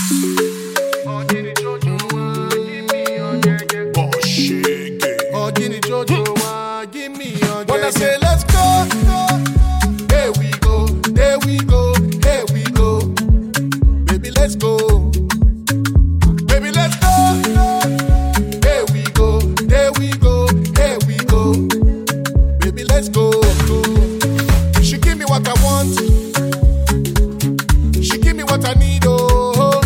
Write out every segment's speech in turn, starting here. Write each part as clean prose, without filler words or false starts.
When I say let's go, here we go, there we go, here we go. Baby, let's go. Baby, let's go. Here we go, there we go, here we go. Baby, let's go. She give me what I want. She give me what I need, oh.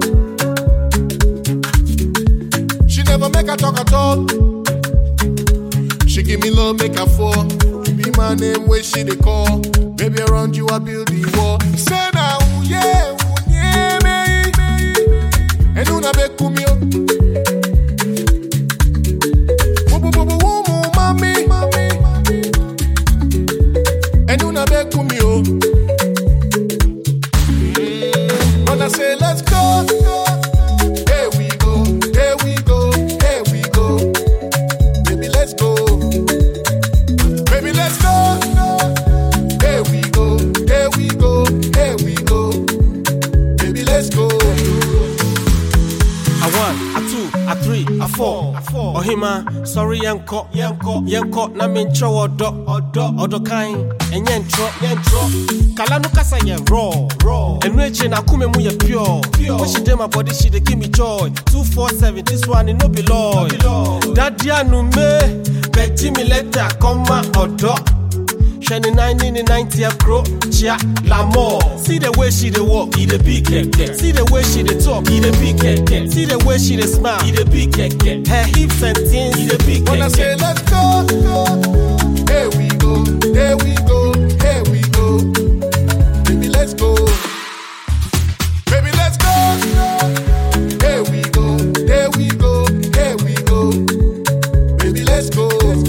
She never make her talk at all. She give me love, make her fall. Be my name, where she they call. Baby, around you I build the wall. Say now, yeah, me. And you na be kumio. Mami. And you na be kumio. When I say let's go, here we go, here we go, here we go. Baby, let's go. Baby, let's go. Here we go, here we go, here we go. Baby, let's go. A 1, a 2, a 3, a 4. Ohima, sorry, yanko. Na mincho odo kind. And yentro. Kalanu kasa ye raw. And reaching a kume mu ye pure. When she did my body, she dey give me joy. 247, this one it no be loy. Daddy anu me, Betty me letter, comma odo. Shiny 1990 pro, chia la more. See the way she dey walk, eat a big cake. See the way she dey talk, eat a big cake. See the way she dey smile, eat a big cake. Her hips and things, eat a big cake. When I say let's go, here we go, there we go, here we go. Baby, let's go. Baby, let's go. Here we go, there we go, here we go. Baby, let's go.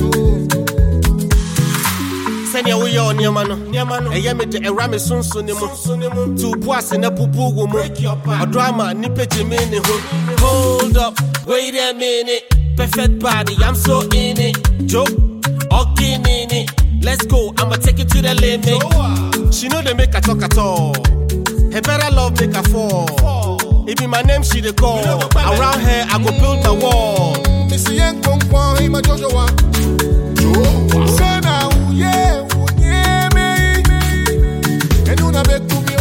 Send your way on Yamano. A yamete a rame sunsunimo. 2 boys in a pupu woman. A drama, nipe jimini. Hold up, wait a minute. Perfect body, I'm so in it. Joe, okay, nini. Let's go, I'ma take it to the limit. She know they make her talk at all. Her better love make her fall. It be my name she dey call. Around her, I go build my wall. Missy Yang Kong Kwan, he my Jojo one. Say now, yeah, me. And you na be kumio.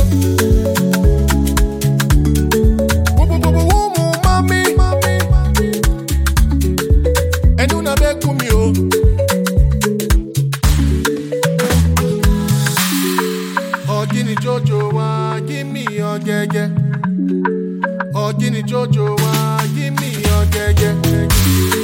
Mami. And you na be kumio. Oh, Guinea Jojo, give me your gege. Oh, Guinea Jojo, give me your gege.